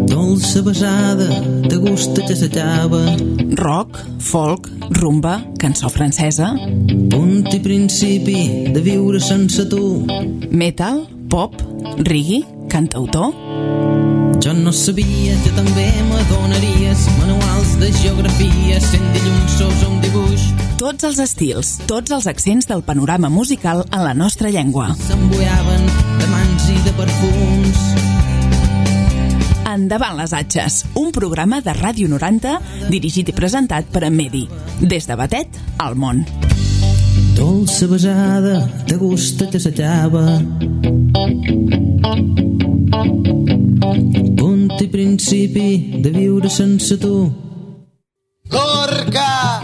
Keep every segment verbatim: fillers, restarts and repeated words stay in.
Dolça besada, de gust que s'acaba. Rock, folk, rumba, cançó francesa. Punt i principi de viure sense tu. Metal, pop, reggae, cantautor. Jo no sabia que també m'adonaries manuals de geografia, sent dilluns sos un dibuix. Tots els estils, tots els accents del panorama musical en la nostra llengua. S'embuiaven de mans i de perfums. Endavant les atxes, un programa de Ràdio noranta dirigit i presentat per en Medi. Des de Batet al món. Dolça besada, de gust que s'acaba. Punt i principi de viure sense tu. Lorca!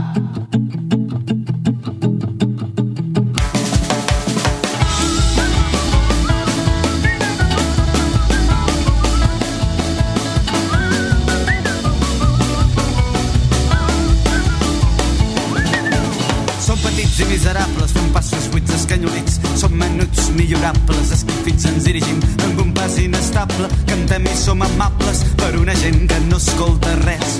I miserables, fem passos buits escanyolits. Som menuts millorables, esquifits ens dirigim amb un pas inestable. Cantem i som amables per una gent que no escolta res.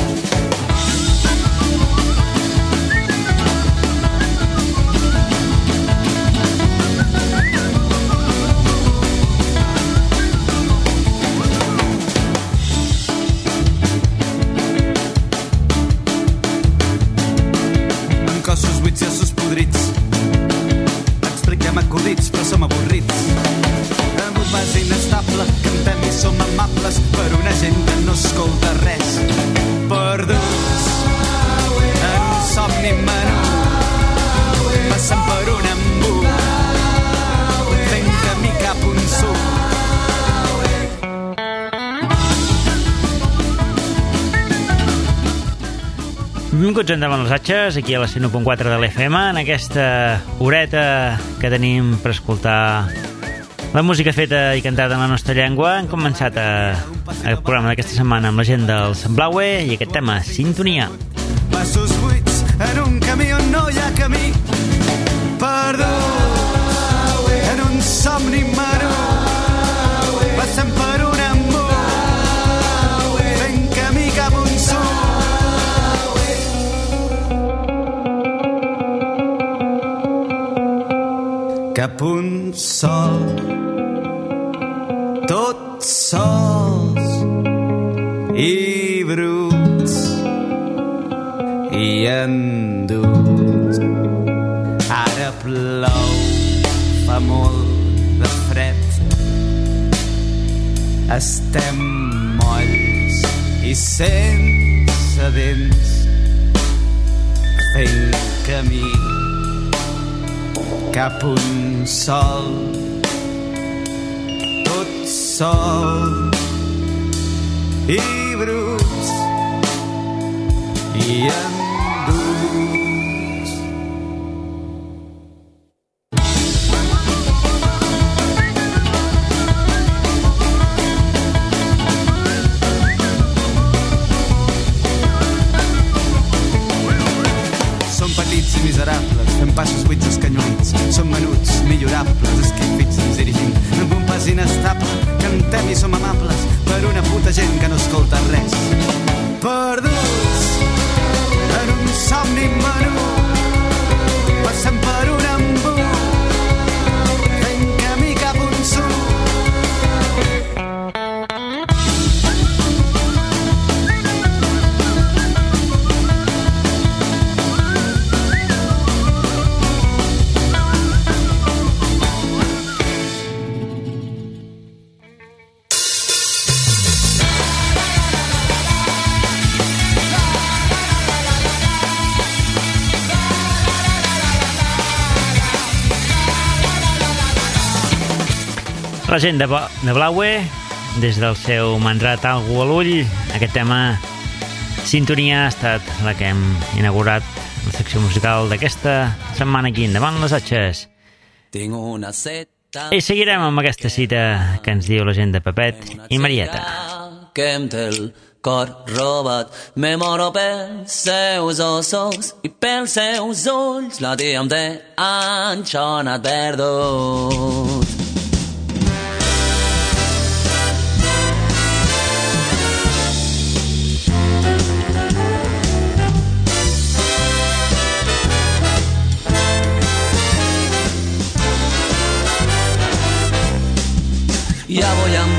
Expliquem acudits, però som avorrits. Amb un pas inestable, cantem i som amables per una gent que no escolta res. Perduts en un somni menut, passant per un embut, fent camí cap un sud. Benvinguts endavant les atxes, aquí a la cent u punt quatre de l'F M, en aquesta horeta que tenim per escoltar la música feta i cantada en la nostra llengua. Hem començat a, el programa d'aquesta setmana amb la gent del Sant Blaue i aquest tema, Sintonia. Passos buits en un camí on no hi ha camí, perdut en un somni menut, passant per un embut, fent camí cap un sud. Cap un sol, tots sols i bruts i enduts. Ara plou, fa molt de fred, estem molls i sense dents, fent camí cap un sol, tot sol i bruts i enduts. Som petits i miserables, fem passos buits escanyolits. Som menuts, millorables, esquifits ens dirigim amb un pas inestable. Cantem i som amables per una puta gent que no escolta res. Perduts en un somni menut, passant per un embut, fent camí cap un sud. La gent de, de Blaue, des del seu mandrat Algú a l'ull, aquest tema Sintonia ha estat la que hem inaugurat la secció musical d'aquesta setmana aquí endavant les atxes. I seguirem amb aquesta cita que ens diu la gent de Pepet i Marieta. Que em té el cor robat, me moro pels seus ossos i pels seus ulls, la tia em té enxonat perdut.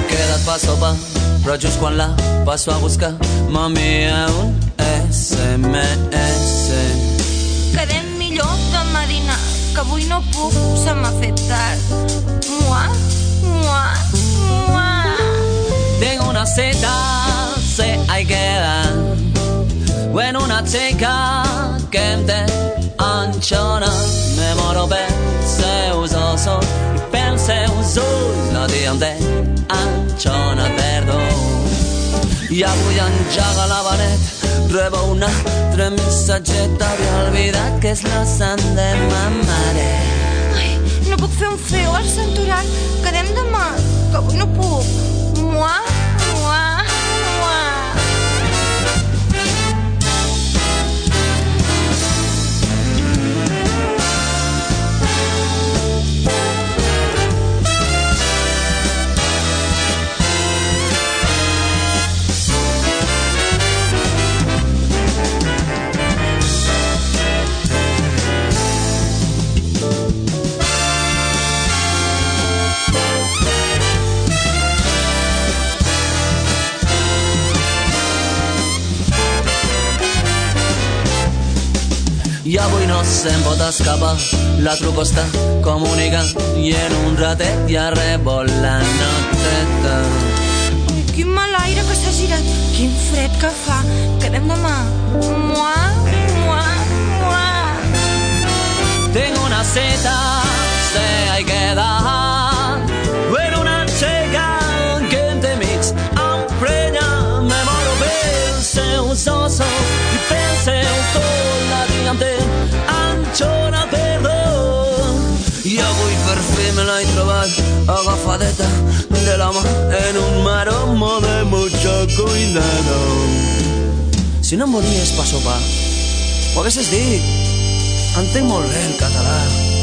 quedat per sopar, però just quan la passo a buscar m'envia un S M S. Quedem millor demà a dinar, que avui no puc, se m'ha fet tard. Mua, mua, mua. Tengo una cita, se hay que dar. Bueno, una chica que em té anxona. Me moro pels seus ossos i pels seus ulls. La tia em té anxona, perdó. I avui engega la Benet, rebo un altre missatget. Havia oblidat que és la sant de ma mare. Ai, no puc fer un feu al santoral. Quedem demà, que avui no puc. Mua, mua, mua. I avui no se'n pot escapar, la truco està comunicant i en un ratet ja rebo la noteta. Ai, quin mal aire que s'ha girat, quin fred que fa. Quedem demà. Mua, mua, mua. Tengo una cita, se hay que dar. En una chica que en temits emprenya. Me moro pels seus ossos i pel seu cor. La tia em té anxona, perdó. I avui per fi me l'he trobat agafadeta de la mà en un maromo de mucho cuidado. Si no em volies pa sopar, ho haguessis dit. Entenc molt bé el català.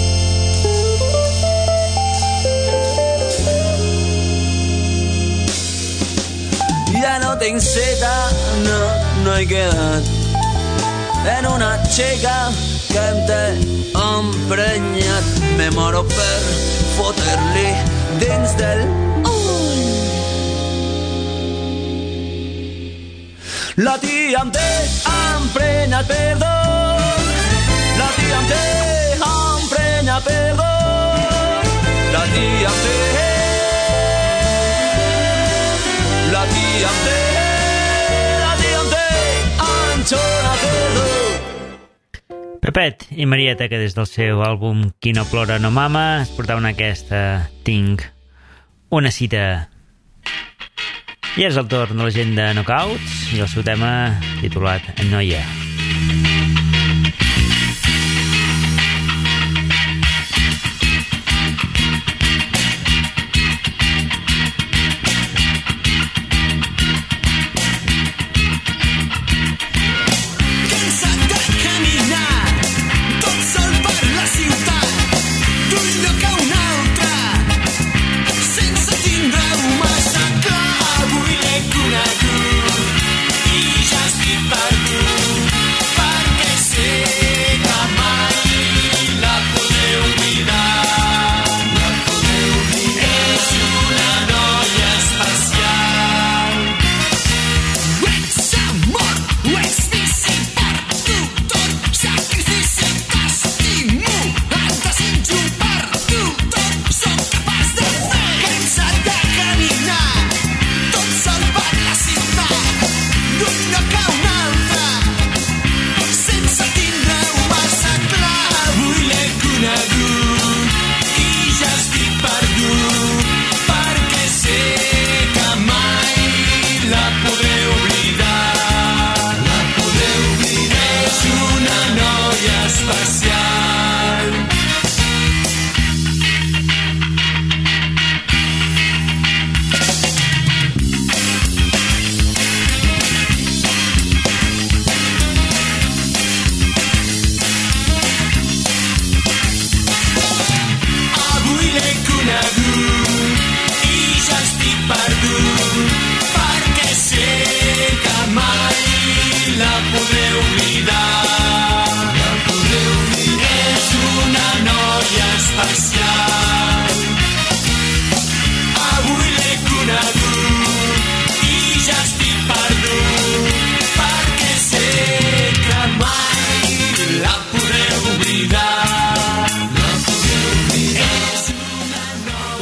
Ja no tinc cita, no, no he quedat en una xica que em té emprenyat. Me moro per fotre-li dins del ull. La tia em té emprenyat, perdó. La tia em té emprenyat, perdó. La tia em té. La tia em té. La tia em té anxona, perdó. Pepet i Marieta, que des del seu àlbum Qui no plora no mama es portaven aquesta Tinc una cita. I és el torn de la gent de Knockouts i el seu tema titulat Noia. I ja estic perdut, perdut.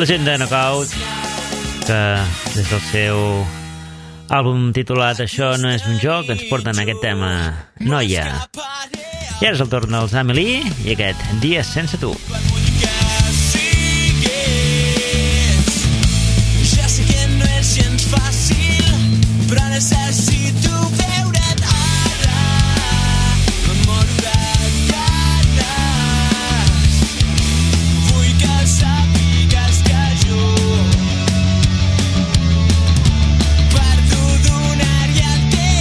La gent de Knockout, que des del seu àlbum titulat Això no és un joc, ens porten aquest tema Noia. I ara és el torn dels Amelie i aquest Dies sense tu. Ja sé que no és gens fàcil, però necessito veure't ara. Me moro de ganes. Vull que sàpigues que jo perdo donar-hi el que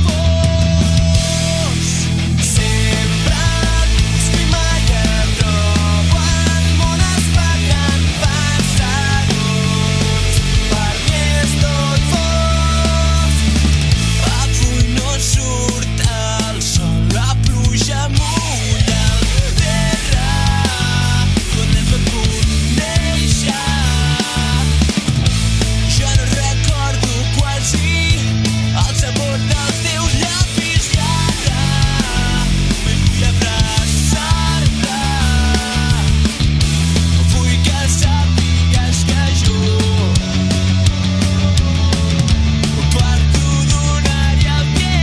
fos. Sempre et busco i mai et trobo. El món es fa gran per segons. Per mi és tot fos. Avui no surt el sol, la pluja mulla el terra on hem de conèixer. Jo no recordo quasi el sabor dels teus llapis i ara vull abraçar-te. Vull que sàpigues que jo perdo donar-hi el que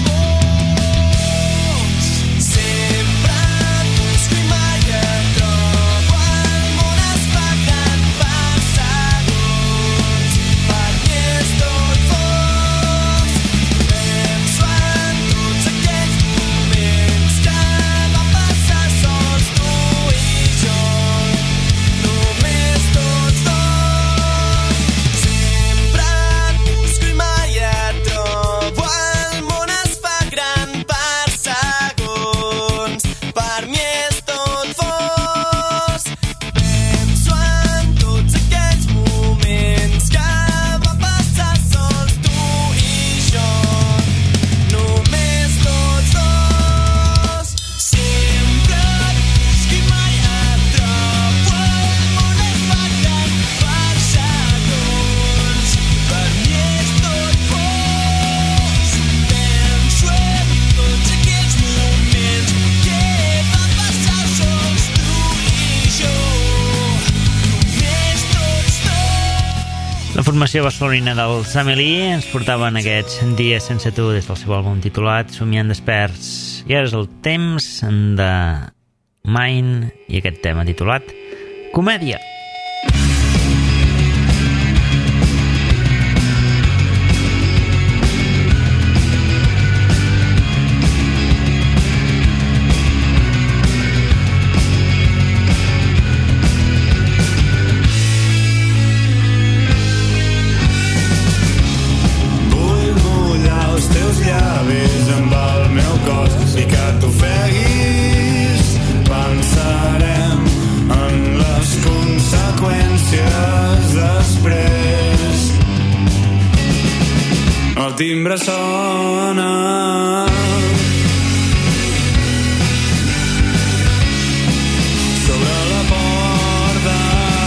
fos. Sempre et busco i mai et trobo. El món es fa gran per segons. Per mi és tot fos. Penso en tots aquells moments que vam passar sols tu i jo. Només tots dos. Sempre et busco i mai et trobo. El món es fa gran per segons. Per mi és tot fos. Penso en tots aquells moments que vam passar sols tu i jo. Només tots dos. Sempre et busco i mai et trobo. El món es fa gran per segons. Per mi és tot fos. Penso en tots aquells moments que vam passar sols tu i jo. Només tots dos. La formació barcelonina dels Amelie ens portaven aquests Dies sense tu des del seu àlbum titulat Somiant desperts. I ara és el temps de Mine i aquest tema titulat Comèdia. Vull mullar els teus llavis amb el meu cos i que t'ofeguis. Pensarem en les conseqüències després. El timbre sona. Sobre la porta.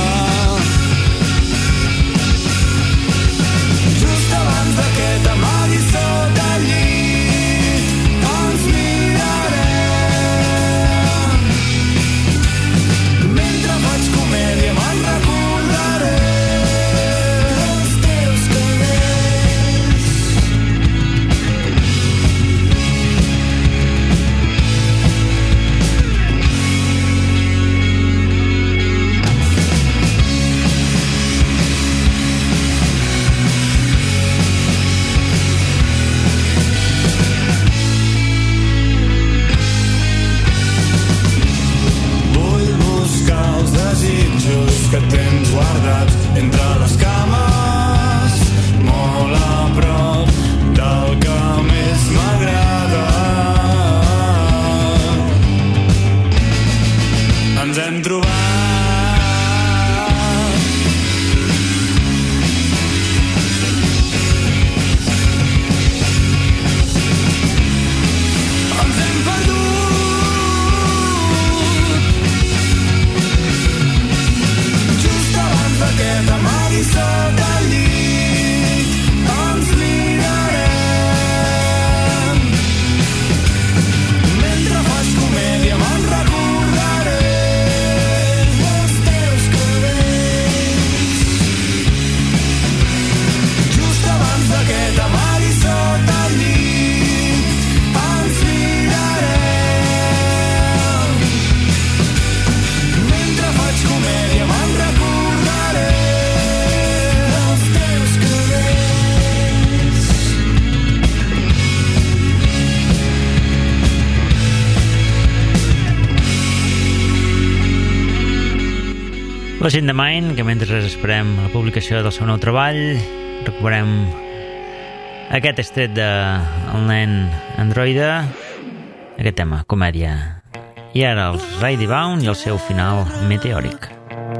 Just abans de que t'amaguis sota el llit, ens mirarem. Mentre faig comèdia me'n recordaré dels teus cabells. Placent de Mind, que mentre esperem la publicació del seu nou treball, recuperem aquest estret de El nen androide, aquest tema, comèdia. I ara els Ray Bound i el seu final meteòric.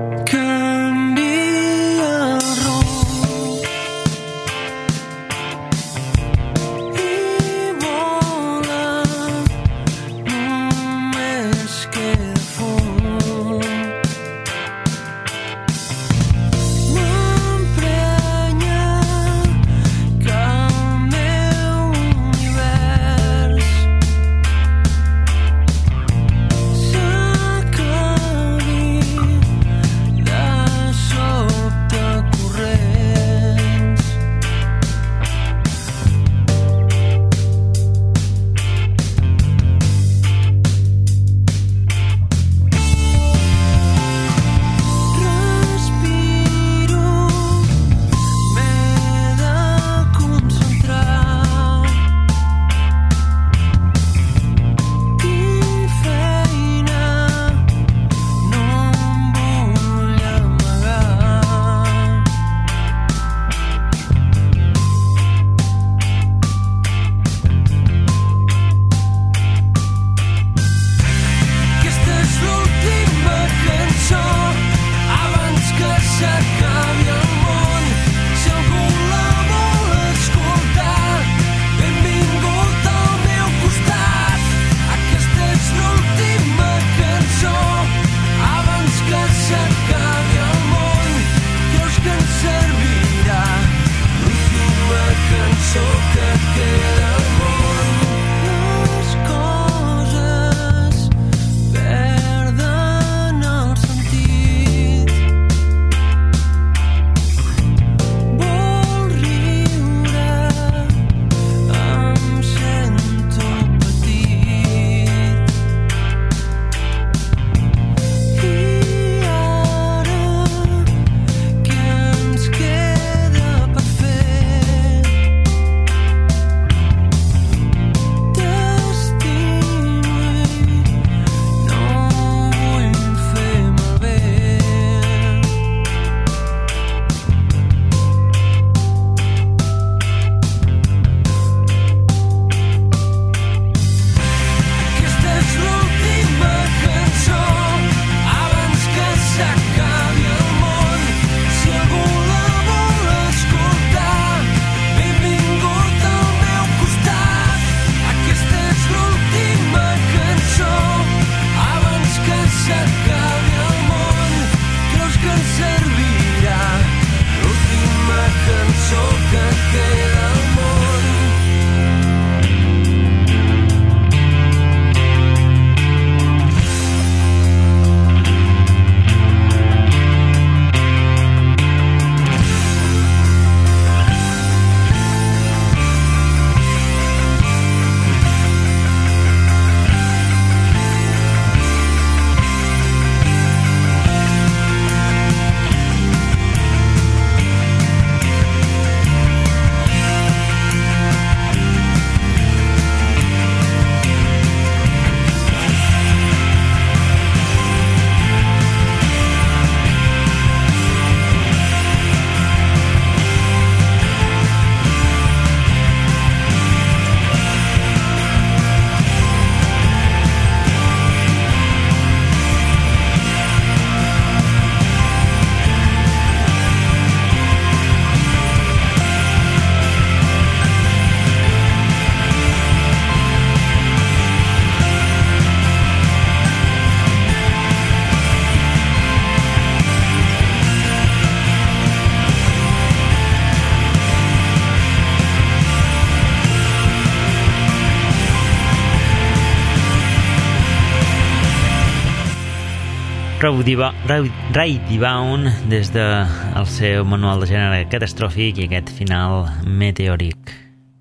Ray Bound des del seu manual de gènere catastròfic i aquest final meteòric.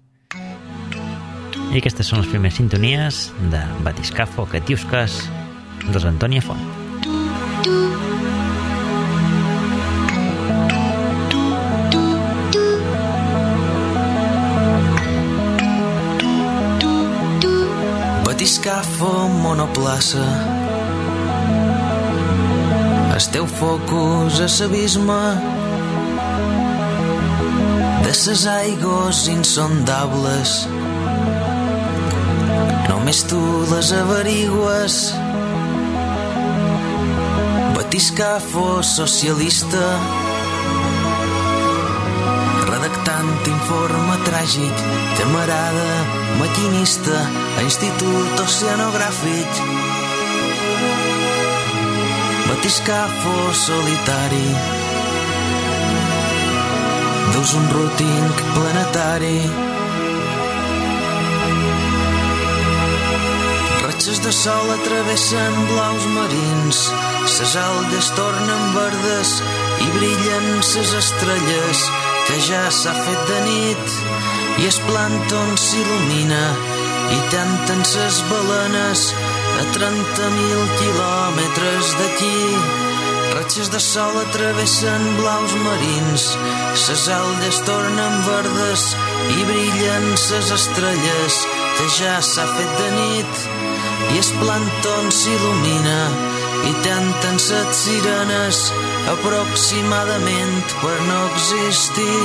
I aquestes són les primeres sintonies de Batiscafo, Catiuscas, dels Antònia Font. Batiscafo, monoplaça, el teu focus a l'abisme de ses aigües insondables. Només tu les averigües. Batiscafo socialista, redactant informe tràgic, camarada maquinista a Institut Oceanogràfic. Batiscafo solitari, dus un routing planetari. Ratxes de sol travessen blaus marins, ses algues tornen verdes i brillen ses estrelles, que ja s'ha fet de nit i el plàncton s'il·lumina i tanten ses balenes a trenta mil quilòmetres d'aquí. Ratxes de sol travessen blaus marins, ses algues tornen verdes i brillen ses estrelles, que ja s'ha fet de nit i el plàncton s'il·lumina i tanten set sirenes aproximadament per no existir.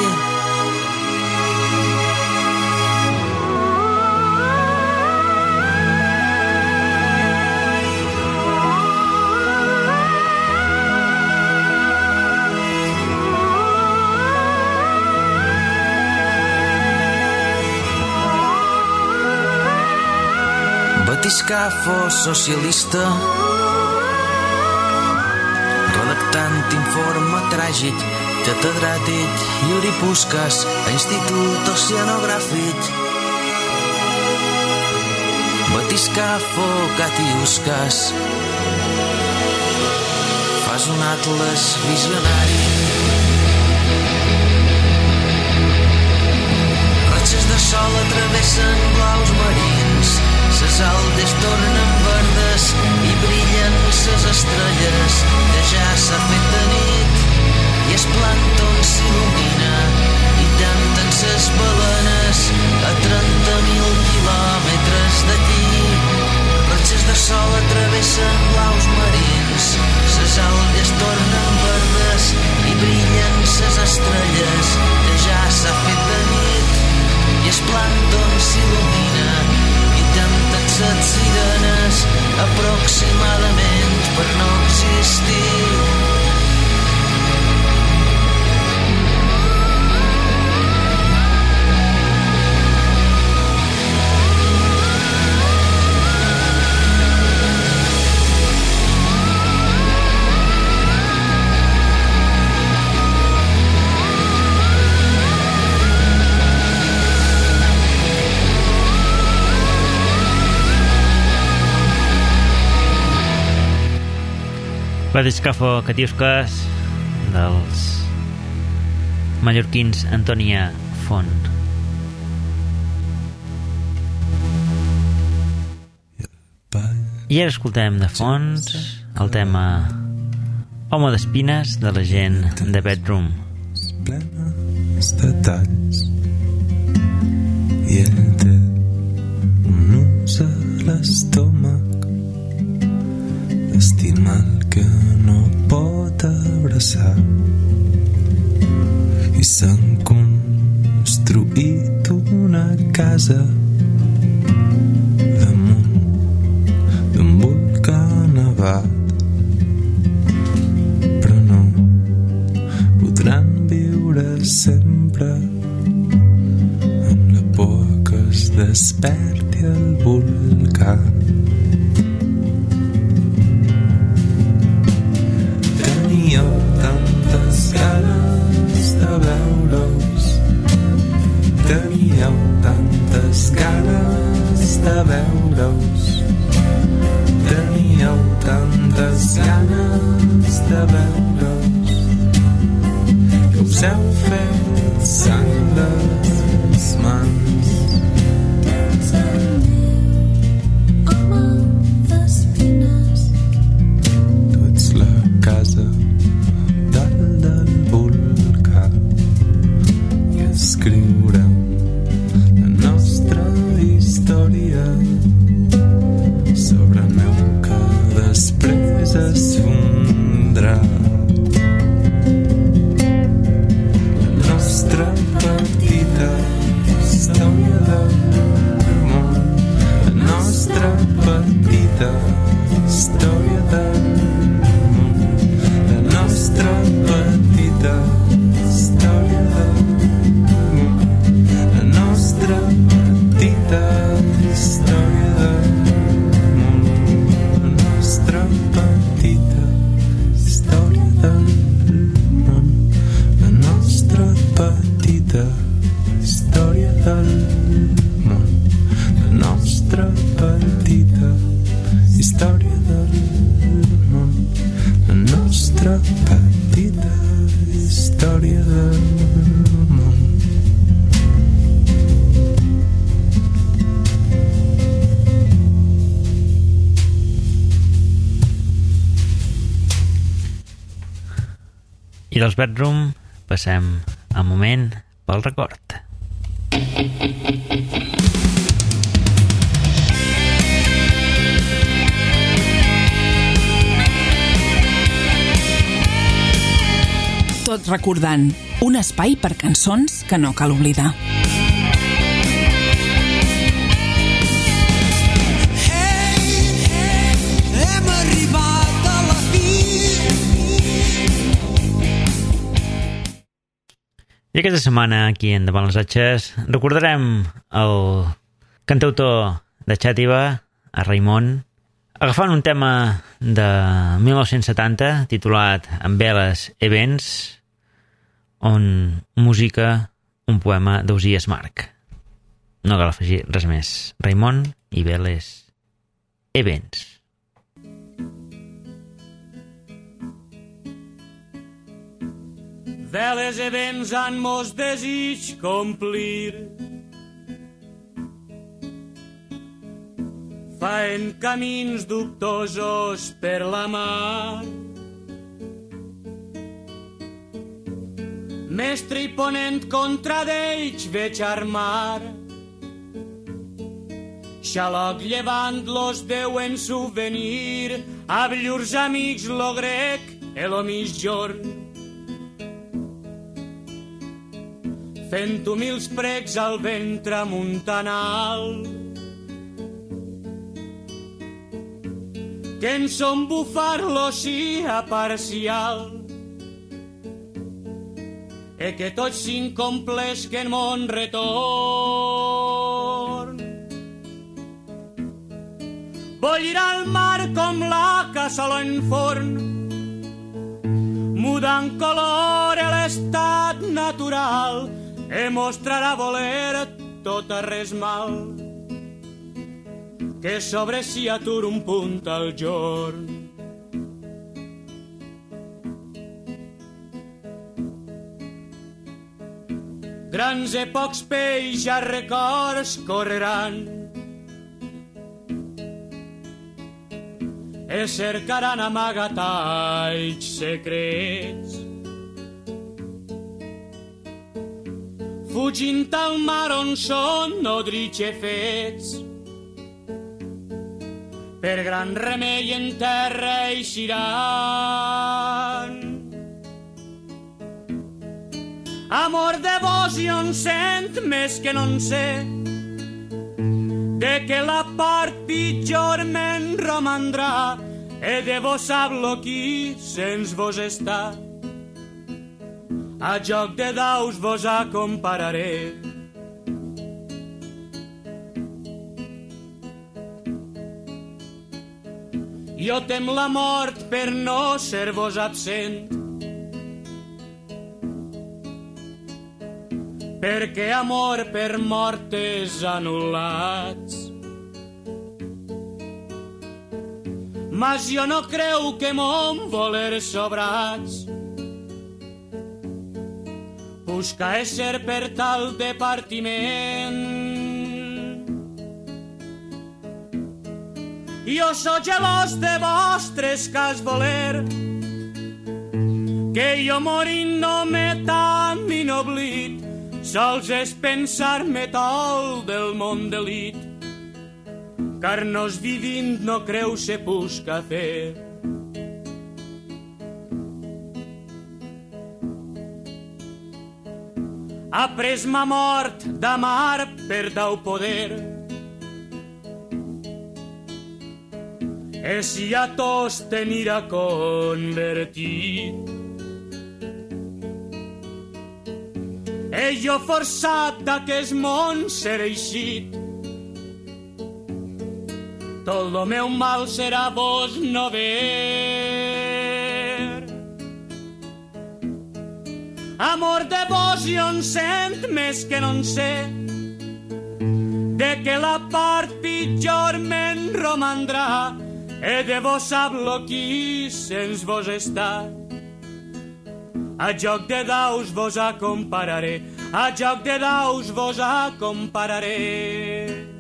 Batiscafo socialista, redactant informe tràgic, catedràtic i oripusques a Institut Oceanogràfic. Batiscafo catiusques, fas un atles visionari. Ratxes de sol travessen blaus marins, ses algues tornen verdes i brillen ses estrelles, que ja s'ha fet de nit i el plàncton s'il·lumina i tanten ses balenes a trenta mil quilòmetres d'aquí. Ratxes de sol travessen blaus marins, ses algues tornen verdes i brillen ses estrelles, que ja s'ha fet de nit i el plàncton s'il·lumina i tanten set sirenes aproximadament per no existir. Batiscafo catiusques dels mallorquins Antònia Font. I ara escoltem de fons el tema Home d'espines de la gent de Bedroom. Plenes de talls i ell té un nus a l'estómac, estima el que no pot abraçar, i s'han construït una casa damunt d'un volcà nevat, però no podran viure sempre amb la por que es desperti el volcà. Teníeu tantes ganes de veure-us, teníeu tantes ganes de veure-us, teníeu tantes ganes de veure-us, que us heu fet sang les mans. Tu ets la casa dalt del volcà i escriurem la nostra història sobre neu que després es fondrà. història del món, la nostra petita història del món, la nostra petita història del món, la nostra petita història del món, la nostra petita història del món, la nostra petita història del món, la nostra petita història del món, la nostra petita història del món. I dels Bedroom passem a moment pel record. Tot recordant, un espai per cançons que no cal oblidar. Hem arribat a la fi. I aquesta setmana, aquí en Davant les Atxes, recordarem el cantautor de Xàtiva, a Raimon, agafant un tema de mil nou-cents setanta titulat En veles e vents, on musica un poema d'Ausiàs March. No cal afegir res més. Raimon i veles e vents. Veles e vents han mos desig complir. Faen camins dubtosos per la mar. Mestre i ponent contra d'ells veig armar. Xaloc llevant los deuen souvenir, ab llurs amics lo grec e lo misjorn. Fent humils precs al vent tramuntanal, que en son bufar l'ocia parcial, e que tots s'incomplisquen mon retorn. Bollirà el mar com la cassola en forn, mudant color a l'estat natural, e mostrarà voler tot a res mal, que sobre si atur un punt al jorn. Grans e pocs peix a records correran, e cercaran amagatalls secrets, fugint al mar on són nodrits e fets. Per gran remei en terra eixiran. Amor de vos i on sent més que no en sé, de que la part pitjor me'n romandrà, e de vos hablo qui sens vos està. A joc de daus vos acompararé. Jo tem la mort per no ser vos absent, perquè amor per mortes anul·lats. Mas jo no creu que mon voler sobrats busca ésser per tal de partiment. Jo so gelós de vostres cas voler, que jo morint no me tamin oblit, sols és pensar-me tol del món d'elit, car nos vivint no creu se busca fer. ha pres ma mort d'amar per dau poder. E si a tos tenira convertit. E jo forçat d'aquest món ser eixit. Tot lo meu mal serà vos no ver. Amor de vos jo en sent més que no en sé, de que la part pitjor me'n romandrà, e de vos hablo qui sens vos està. A joc de daus vos acompararé, a joc de daus vos acompararé.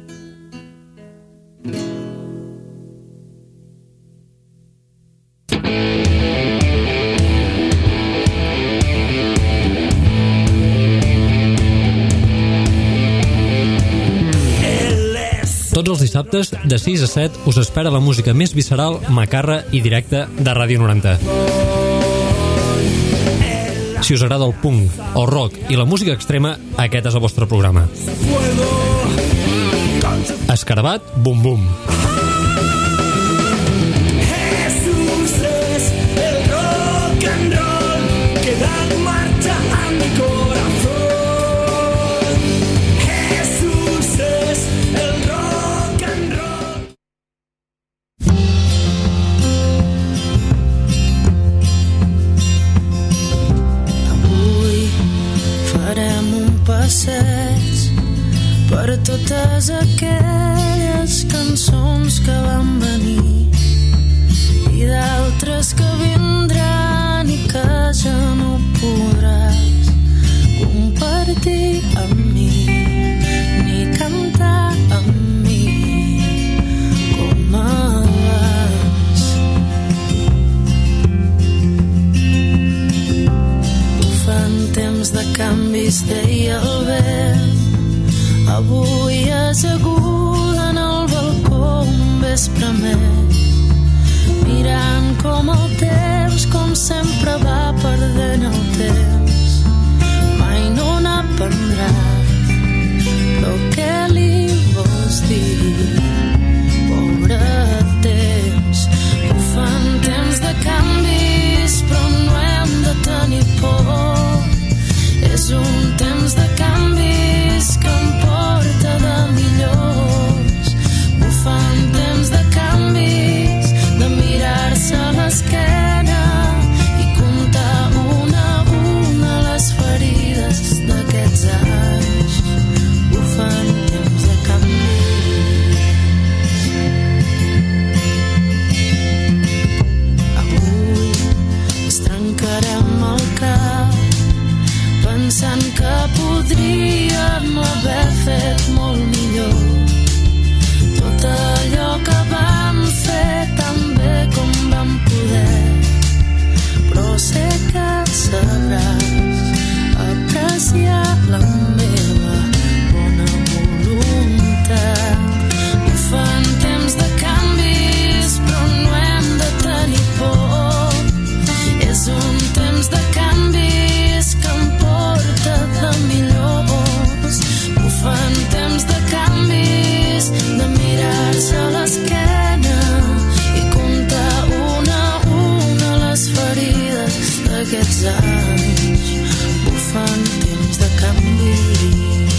Tots els dissabtes, de sis a set, us espera la música més visceral, macarra i directa de Ràdio noranta. Si us agrada el punk, el rock i la música extrema, aquest és el vostre programa. Escarabat, bum bum. Jesús es el rock and roll que da marcha a mi corazón. Jesús es el rock and roll. Avui farem un passeig per totes aquelles cançons que van venir i d'altres que vindran i que ja no podràs compartir amb mi ni cantar amb mi com abans. Bufant temps de canvis, deia el vent. Avui asseguda en el balcó un vespre més, mirant com el temps, com sempre va perdent el temps. Mai no n'aprendrà, però què li vols dir? Pobre temps, bufant temps de canvis, però no hem de tenir por. És un temps de canvis que em porta de millors. Bufant temps de canvis, de mirar-se a l'esquena i comptar una a una les ferides d'aquests anys. Bufant temps de canvis. Avui ens trencarem el cap pensant que podríem haver fet molt millor tot allò que vam fer tan bé com vam poder, però sé que sabràs apreciar la meva bona voluntat. Bufant temps de canvis, però no hem de tenir por. És un temps de canvis que em porta de millors. Bufant temps de canvis, de mirar-se a l'esquena i comptar una a una les ferides d'aquests anys. Bufant temps de canvis.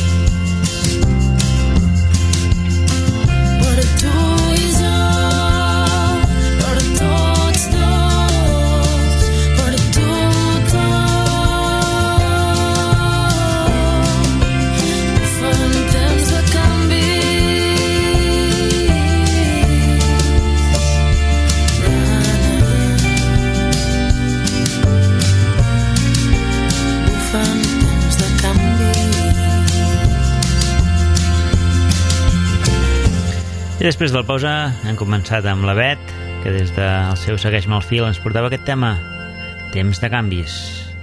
Per tu i jo, per tots dos, per tothom. Bufant temps de Bufant temps de canvi. I després de la pausa hem començat amb la Bet, que des del seu Segueix-me el fil ens portava aquest tema, temps de canvis.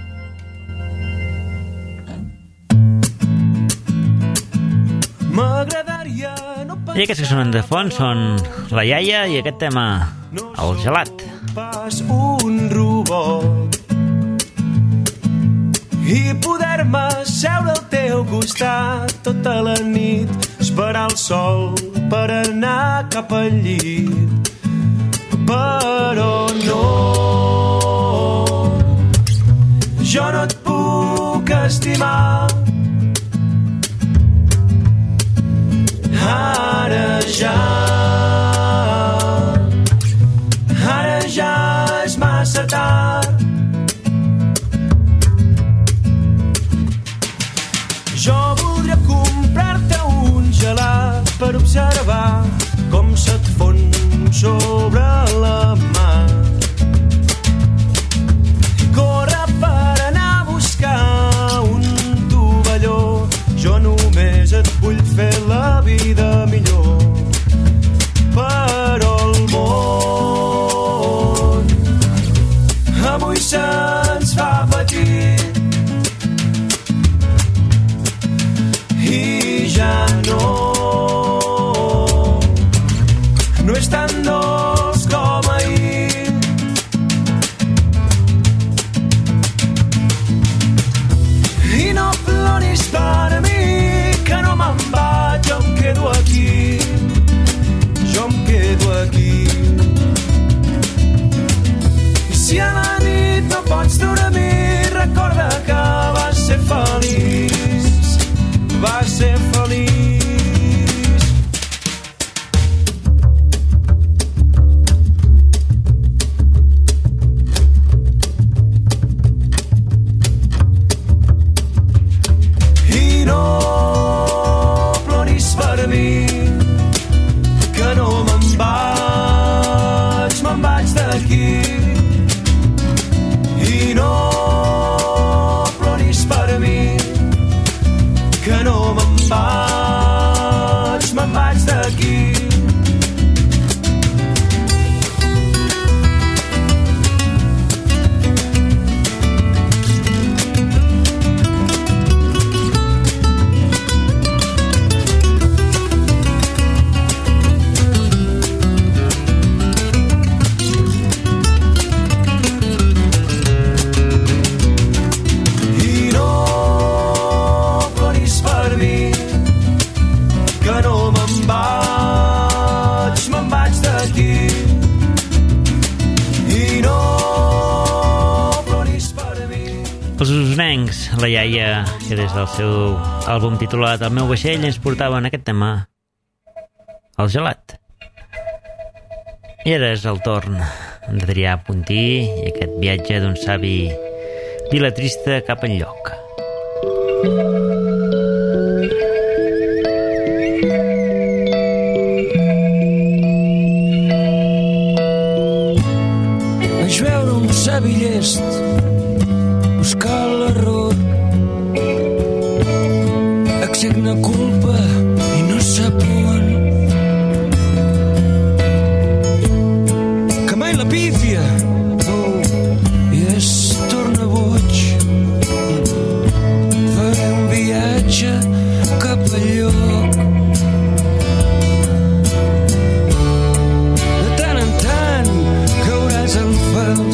M'agradaria no I aquests que sonen de fons són la iaia i aquest tema, el gelat. pas un robot i poder-me seure al teu costat tota la nit, esperar el sol per anar cap al llit. Però no, jo no et puc estimar. Ara ja, ara ja és massa tard. Jo voldria comprar-te un gelat per observar com se't fon sobre la mà. I corre per anar a buscar un tovalló. Jo només et vull fer la vida millor. Però el món avui se'ns fa petit i ja no, no és tan dolç com ahir. I no ploris per mi, que no me'n vaig, jo em quedo aquí, jo em quedo aquí. I si a la nit no pots dormir, recorda que vas ser feliç, vas ser feliç. I no ploris per mi, que no me'n vaig, me'n vaig d'aquí. I no ploris per mi, que no me'n vaig, me'n vaig d'aquí. Els usonencs, la iaia, que des del seu àlbum titulat El meu vaixell ens portaven aquest tema, el gelat. I ara és el torn d'Adrià Puntí i aquest viatge d'un savi vila trista cap enlloc. Vaig veure un savi llest buscar l'error, exigna culpa i no sap on, que mai la pífia oh, i es torna boig. Faré un viatge cap al lloc, de tant en tant cauràs en fals,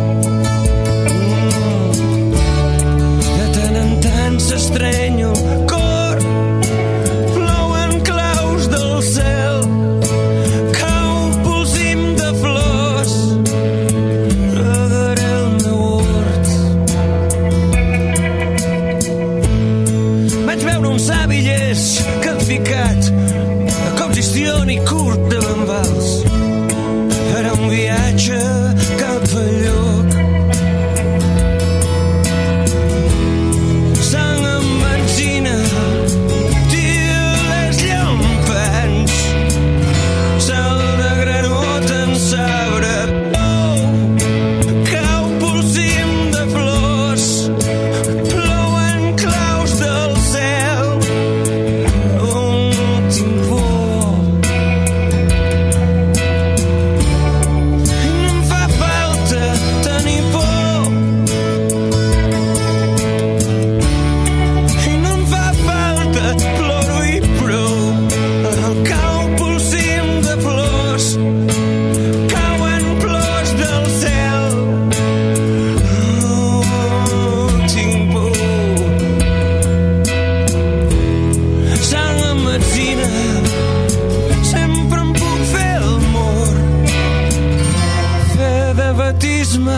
s'estreny el cor, plouen claus del cel, cau un polsim de flors, regaré el meu hort. Vaig veure un savi llest que ha ficat a cops histrion i curt de bambals. Farà un viatge cap al lloc,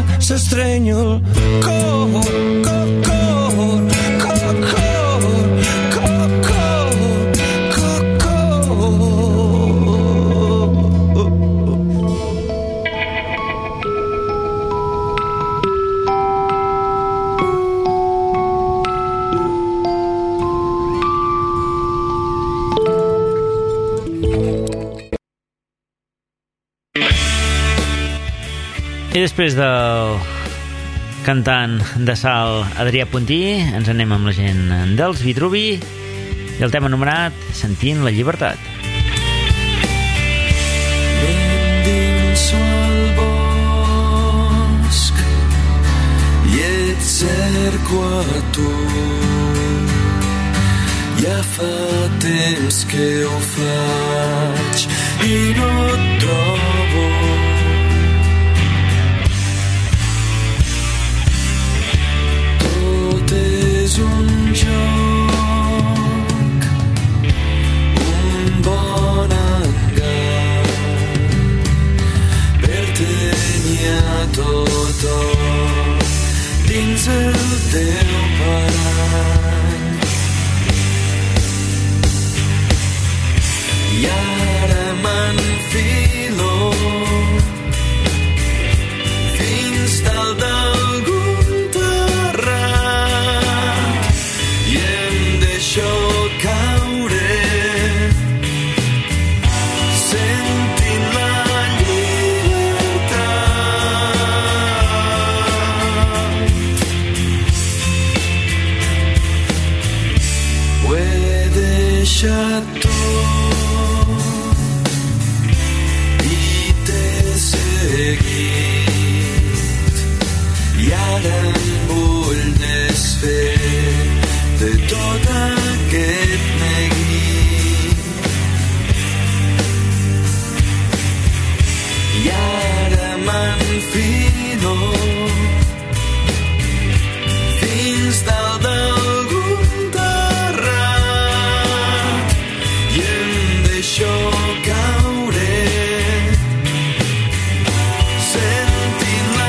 s'estrenya el cor, cor, cor, cor, cor, cor, cor, cor. I després del cantant de sal Adrià Puntí ens anem amb la gent dels Vitruvi i el tema anomenat Sentint la llibertat. M'endinso al bosc i et cerco a tu. Ja fa temps que ho faig i no et trobo. És un joc, un bon engany per tenir a tothom dins el teu parany. I ara m'enfilo fins dalt d'algun terrat i em deixo caure sentint la llibertat. Ho he deixat tot i t'he seguit i ara em vull desfer de tot aquest neguit. I ara m'enfilo fins dalt d'algun terrat i em deixo caure sentint la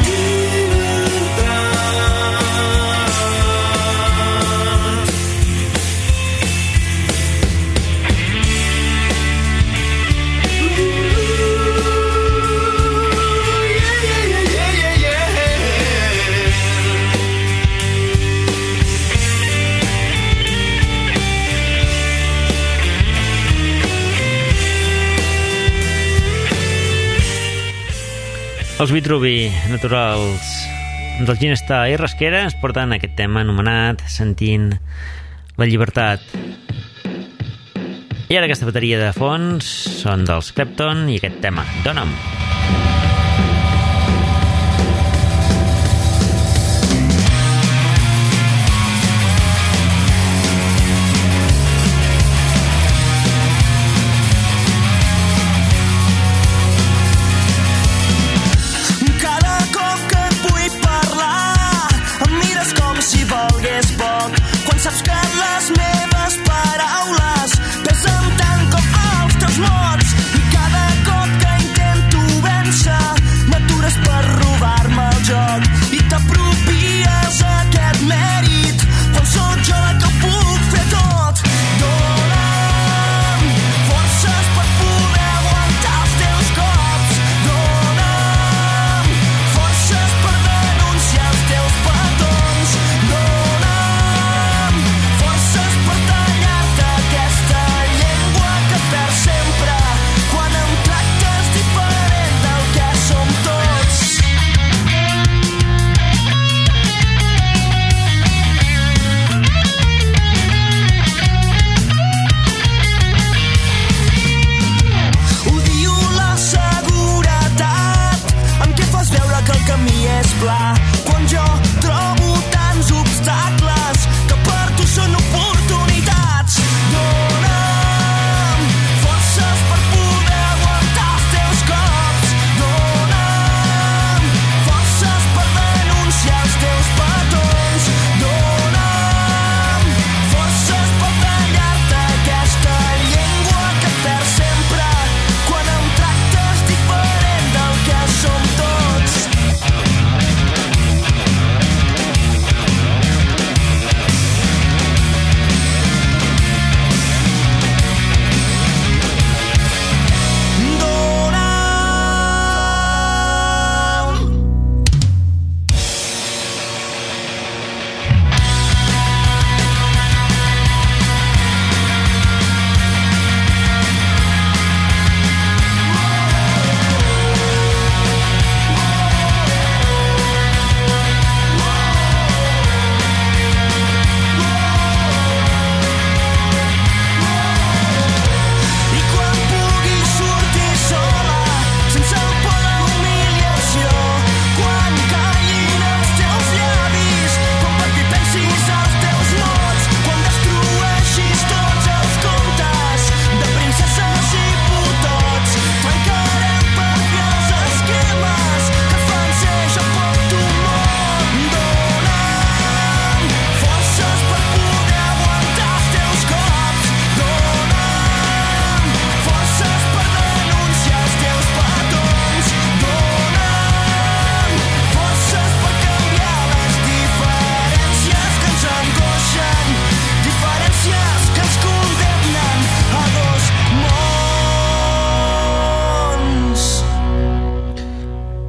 Els Vitruvi naturals del Ginestar i Rasquera ens porten aquest tema anomenat Sentint la llibertat. I ara aquesta bateria de fons són dels Clapton i aquest tema, Dona'm. Saps que les meves paraules pesen tant com els teus mots i cada cop que intento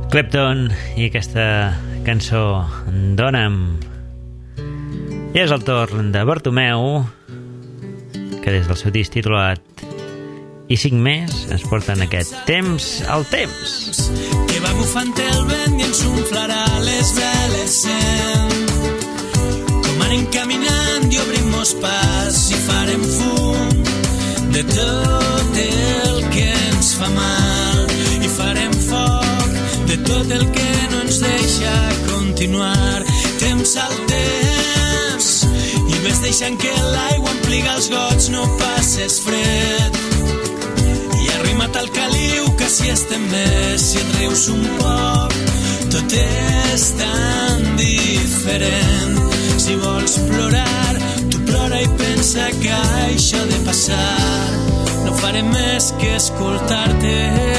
Clapton i aquesta cançó Dona'm. I és el torn de Bartomeu, que des del seu disc titulat I cinc més ens porten aquest Temps al temps. Que va bufant el vent i ens omflarà les veles sent. Com anem caminant i obrim-nos pas i farem fum de tot el que ens fa mal i farem foc de tot el que no ens deixa continuar. Temps al temps i ves deixant que l'aigua empliga els gots, no passes fred. I arrima't al caliu que si estem més, si et rius un poc, tot és tan diferent. Si vols plorar, tu plora i pensa que això de passar no faré més que escoltar-te.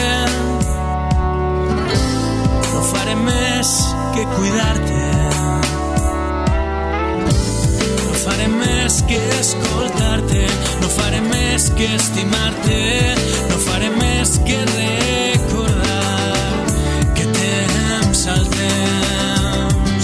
No faré més que cuidar-te. No faré més que escoltar-te. No faré més que estimar-te. No faré més que recordar que temps al temps.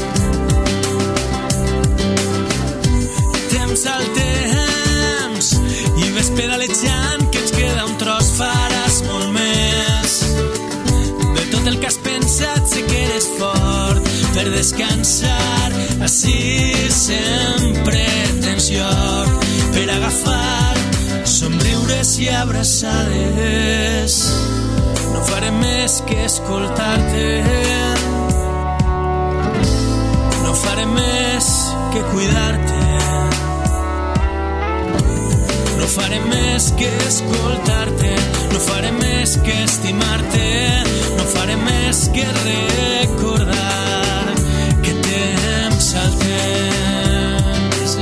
Temps al temps. I ves pedalejant que ens queda un tros, faràs molt més. De tot el que has pensat sé que eres fort per descansar, així sempre tens lloc per agafar somriures i abraçades. No faré més que escoltar-te. No faré més que cuidar-te. No faré més que escoltar-te. No faré més que estimar-te. No faré més que recordar que temps al temps.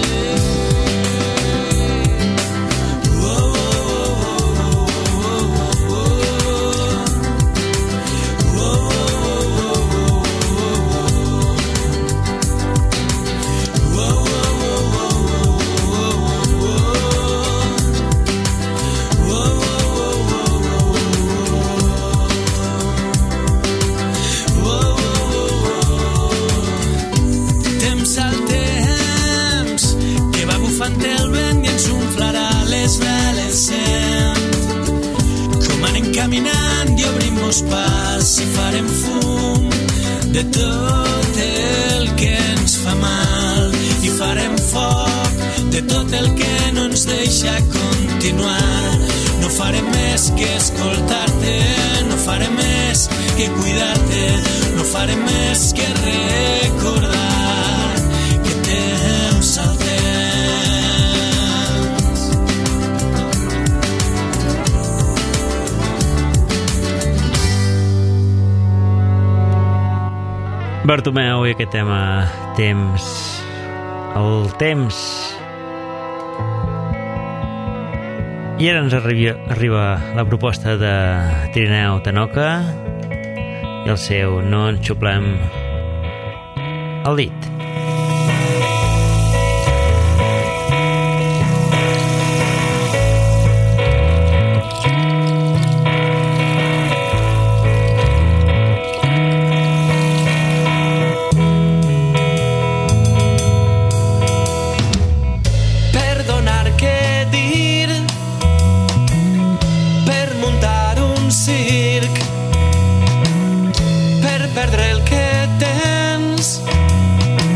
El vent i ens omflarà les veles sent. Com anem caminant i obrim-nos pas i farem fum de tot el que ens fa mal i farem foc de tot el que no ens deixa continuar. No faré més que escoltar-te. No faré més que cuidar-te. No faré més que recordar que temps al temps. Bartomeu i aquest tema Temps al temps. I ara ens arriba, arriba la proposta de Trineu Tanoca i el seu No ens xuplem el dit. Perdre el que tens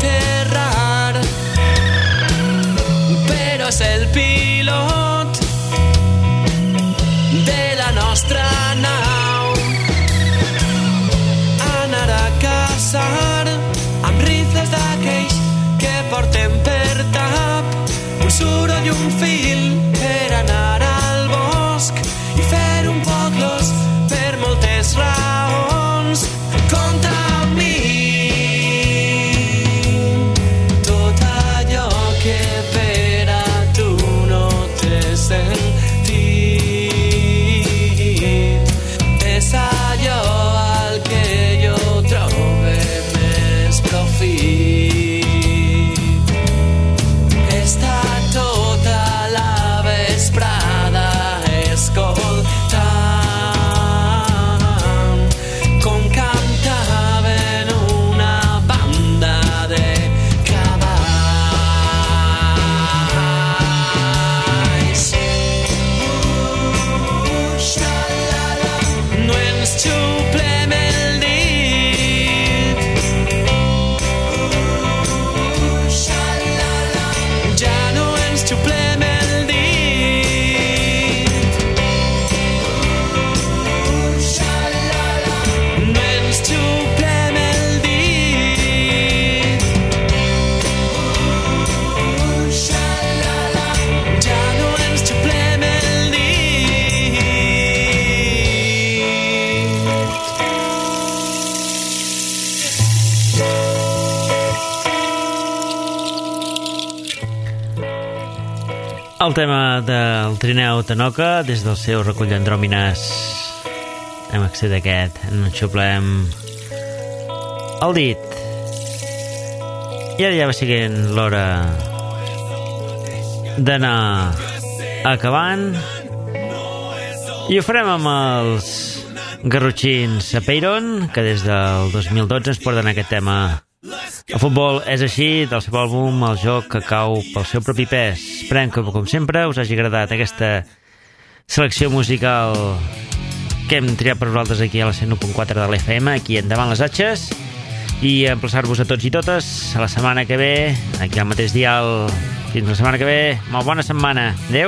aterrar, però és el pilot de la nostra nau. Anar a caçar amb rifles d'aquells que porten per tap un soroll i un fil per anar al bosc i fer un poc l'os per moltes raons. Compta amb mi tot allò que per a tu no té sentit és allò al que jo trobe més profit. Està tota la vesprada escoltant com cantaven una banda de cavalls. No ens xuplem el dit, ja no ens xuplem el dit, no ens xuplem el dit, ja no ens xuplem el dit. El tema del trineu Tanoca des del seu recull d'Andròmines. Hem accedit a aquest, no ens xuplem el dit. I ara ja va siguent l'hora d'anar acabant i ho farem amb els garrotxins a Peyron, que des del dos mil dotze ens porten aquest tema. El futbol és així, del seu àlbum El joc que cau pel seu propi pes. Esperem que, com sempre, us hagi agradat aquesta selecció musical que hem triat per vosaltres aquí a la cent u punt quatre de l'F M, aquí endavant les atxes, i emplaçar-vos a tots i totes a la setmana que ve, aquí al mateix dial. Fins la setmana que ve, molt bona setmana. Adéu.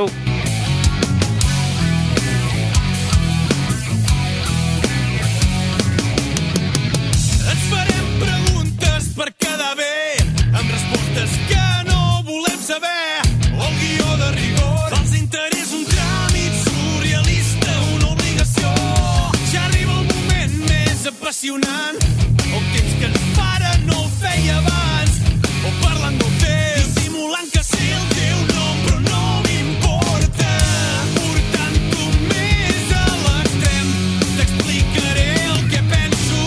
Ens farem preguntes per quedar bé, amb respostes que no volem saber. O el guió de rigor, dels interessos un tràmit surrealista, una obligació. Ja arriba el moment més apassionant, el temps que ens para no el feia abans. O parlant del teu, simulant que sé el teu nom, però no m'importa. Portant-ho més a l'extrem, t'explicaré el que penso.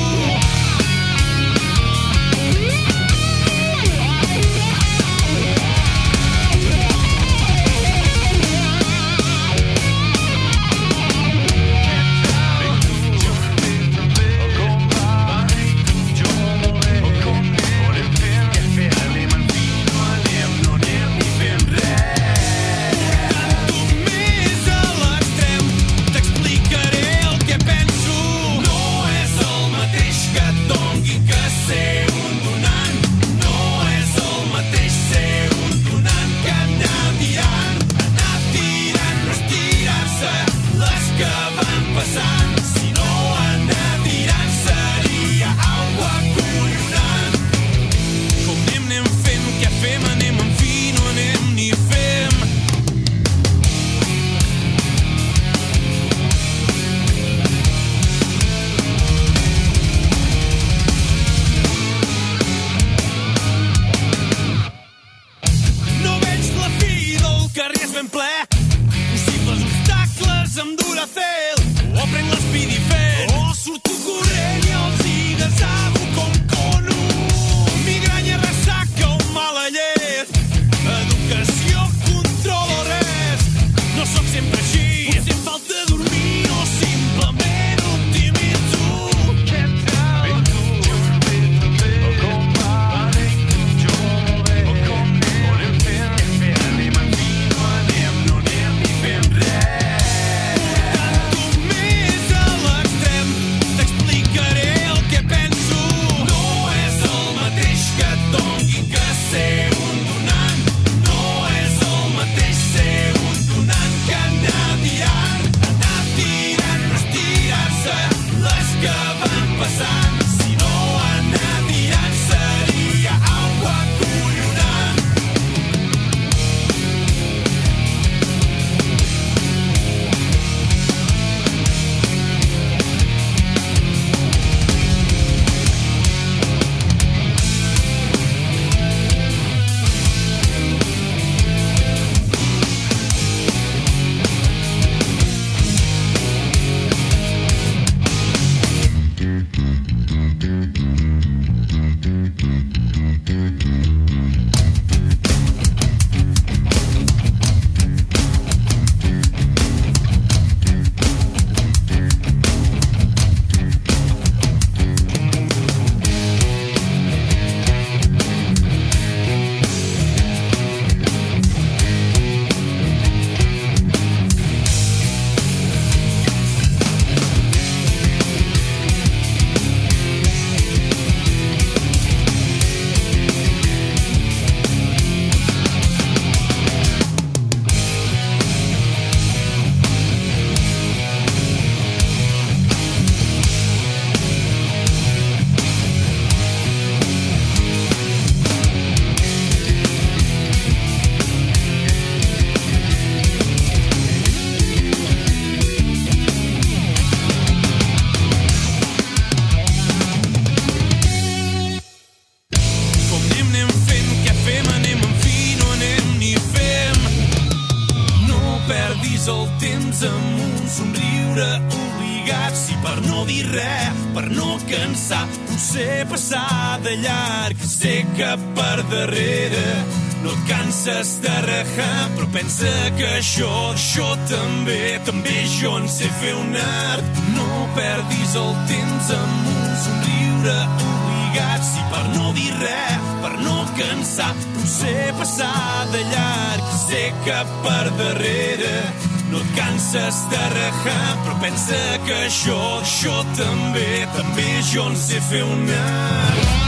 Més a l'extrem, t'explicaré el que penso. No és el mateix que et dongui que ser un donant. No és el mateix ser un donant que anar tirant. Anar tirant no és tirar-se les que van passant, sinó anar tirant seria algo acollonant. Com anem, anem fent, què fem, anem en fi, no anem ni fem. No veig la fi del carrer és ben ple, possibles obstacles amb Duracell. O prenc l'espidi fent, o surto corrent i els higasabo com cono. Migranya, ressaca o mala llet, educació, control o res. No sóc sempre així, potser em falta dormir o simplement optimitzo. Portant-ho perdis el temps amb un somriure obligat. Si per no dir res, per no cansar, potser passar de llarg. Sé que per darrere no et canses de rajar, però pensa que això, això també, també jo en sé fer un art. No perdis el temps amb un somriure obligat. Si per no dir res, per no cansar, potser passar de llarg. Sé que per darrere no et canses de rajar, però pensa que això, això també, també jo en sé fer un art.